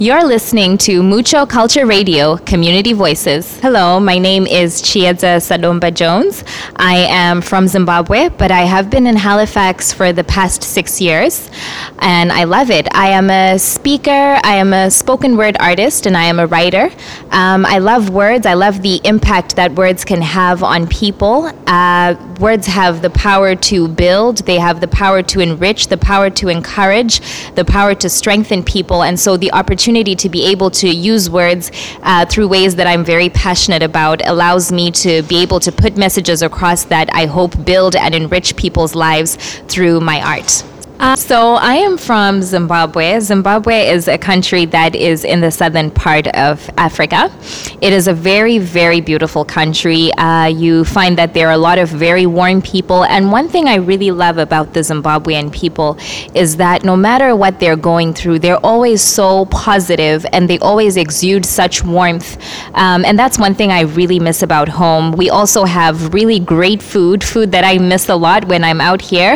You're listening to Mucho Culture Radio, Community Voices. Hello, my name is Chiedza Sadomba Jones. I am from Zimbabwe, but I have been in Halifax for the past 6 years, and I love it. I am a speaker, I am a spoken word artist, and I am a writer. I love words. I love the impact that words can have on people. Words have the power to build, they have the power to enrich, the power to encourage, the power to strengthen people, and so the opportunity to be able to use words through ways that I'm very passionate about allows me to be able to put messages across that I hope build and enrich people's lives through my art. So I am from Zimbabwe. Zimbabwe is a country that is in the southern part of Africa. It is a very, very beautiful country. You find that there are a lot of very warm people. And one thing I really love about the Zimbabwean people is that no matter what they're going through, they're always so positive and they always exude such warmth. And that's one thing I really miss about home. We also have really great food that I miss a lot when I'm out here.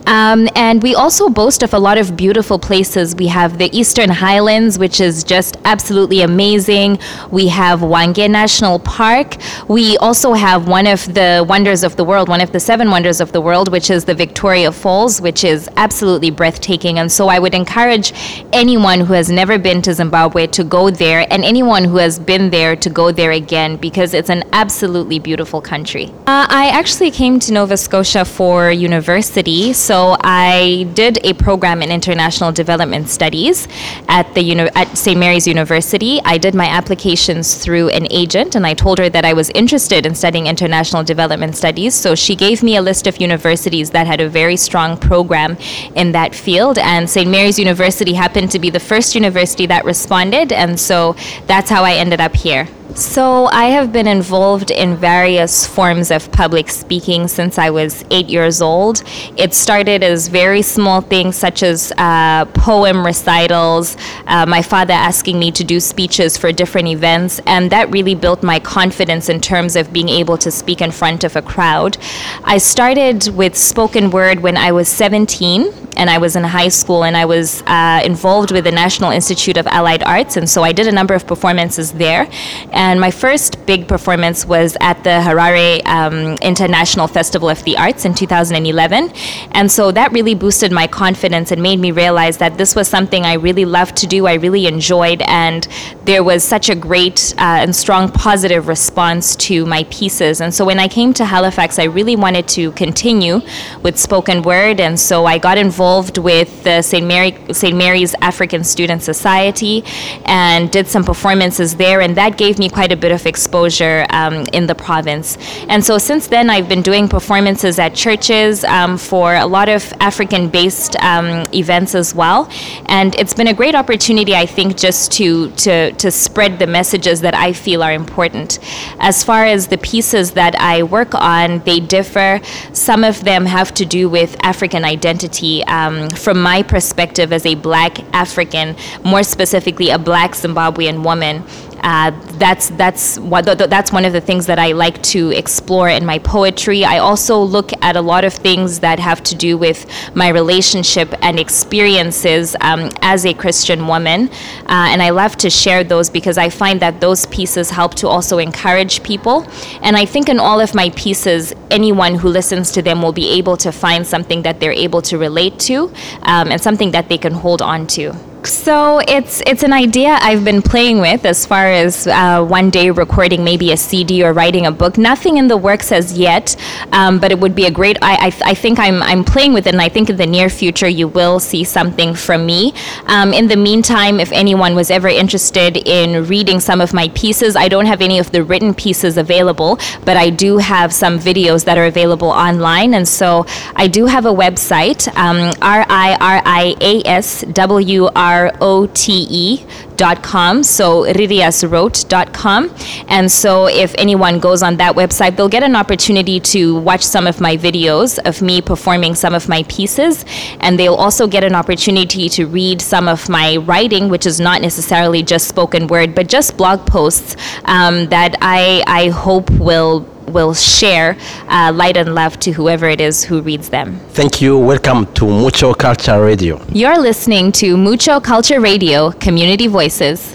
And we also boast of a lot of beautiful places. We have the Eastern Highlands, which is just absolutely amazing. We have Hwange National Park. We also have one of the wonders of the world, one of the 7 wonders of the world, which is the Victoria Falls, which is absolutely breathtaking. And so I would encourage anyone who has never been to Zimbabwe to go there, and anyone who has been there to go there again, because it's an absolutely beautiful country. I actually came to Nova Scotia for university, so I did a program in international development studies at St. Mary's University. I did my applications through an agent, and I told her that I was interested in studying international development studies. So she gave me a list of universities that had a very strong program in that field, and St. Mary's University happened to be the first university that responded, and so that's how I ended up here. So I have been involved in various forms of public speaking since I was 8 years old. It started as very small things such as poem recitals, my father asking me to do speeches for different events, and that really built my confidence in terms of being able to speak in front of a crowd. I started with spoken word when I was 17, and I was in high school, and I was involved with the National Institute of Allied Arts, and so I did a number of performances there. And my first big performance was at the Harare International Festival of the Arts in 2011. And so that really boosted my confidence and made me realize that this was something I really loved to do, I really enjoyed, and there was such a great and strong positive response to my pieces. And so when I came to Halifax, I really wanted to continue with spoken word, and so I got involved with the St. Mary's African Student Society and did some performances there, and that gave me quite a bit of exposure in the province. And so since then, I've been doing performances at churches for a lot of African-based events as well. And it's been a great opportunity, I think, just to spread the messages that I feel are important. As far as the pieces that I work on, they differ. Some of them have to do with African identity. From my perspective as a Black African, more specifically a Black Zimbabwean woman, that's one of the things that I like to explore in my poetry. I also look at a lot of things that have to do with my relationship and experiences as a Christian woman, and I love to share those because I find that those pieces help to also encourage people. And I think in all of my pieces, anyone who listens to them will be able to find something that they're able to relate to, and something that they can hold on to. So it's an idea I've been playing with as far as one day recording maybe a CD or writing a book. Nothing in the works as yet, but it would be a great, I think I'm playing with it, and I think in the near future you will see something from me. In the meantime, if anyone was ever interested in reading some of my pieces, I don't have any of the written pieces available, but I do have some videos that are available online, and so I do have a website, RIRISWROTE.com, so ririaswrote.com. And so if anyone goes on that website, they'll get an opportunity to watch some of my videos of me performing some of my pieces, and they'll also get an opportunity to read some of my writing, which is not necessarily just spoken word, but just blog posts that I hope will will share light and love to whoever it is who reads them. Thank you. Welcome to Mucho Culture Radio. You're listening to Mucho Culture Radio, Community Voices.